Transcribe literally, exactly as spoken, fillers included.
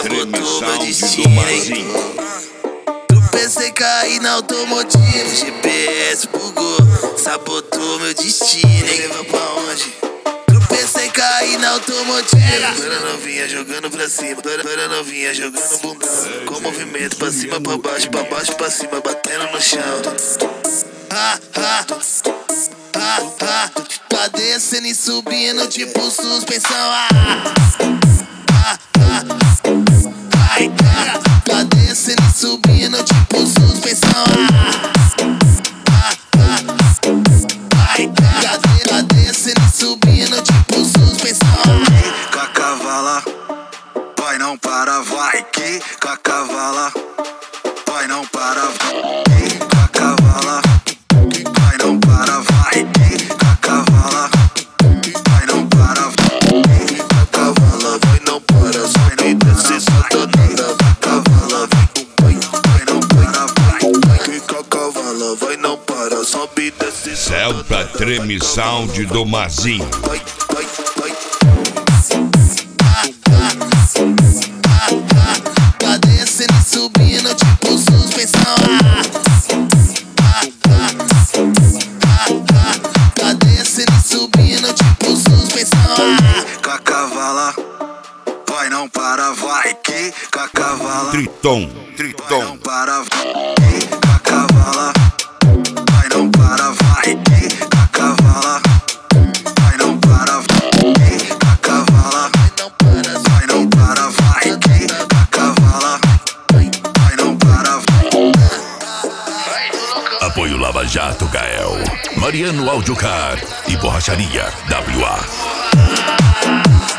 sabotou meu destino, hein? Tropecei, caí na automotiva, G P S bugou, sabotou meu destino, hein? Levou pra onde? Tropecei, caí na automotiva. Dona novinha jogando pra cima, dona novinha jogando bundão, com movimento pra cima, pra baixo, pra baixo, pra cima, batendo no chão. Ah, ah, ah, ah, tá descendo e subindo tipo suspensão. Ah, ah, ah, ai, ah, tá descendo e subindo tipo suspensão. Ah, ah, ah, ai, ah, tá descendo e subindo tipo suspensão. Com a cavala, vai não para, vai que com a cavala, vai não para, vai com a cavala. Vai não para, vai com a cavala. Vai não para, vai com a cavala. Vai não para, sobe e desce, solta nada. Cavala, vai, vai não para, vai. Vai com a cavala, vai não para, sobe e desce, solta Celta Treme Sound do Mazinho. Vai, vai, vai. Ah, ah, ah, ah, tá descendo e subindo tipo suspensão. Ah, ah, ah, ah, tá descendo e subindo tipo suspensão. Com a cavala, vai não para, vai que com a cavala. Triton, Vai Triton. não para, vai com a cavala. Vai não para, vai que com a cavala. Vai não para, vai com a cavala. Vai não para, Vai não para, vai que com a cavala. Vai não para, vai. Apoio Lava Jato Gael, Mariano Audiocar e Borracharia W A.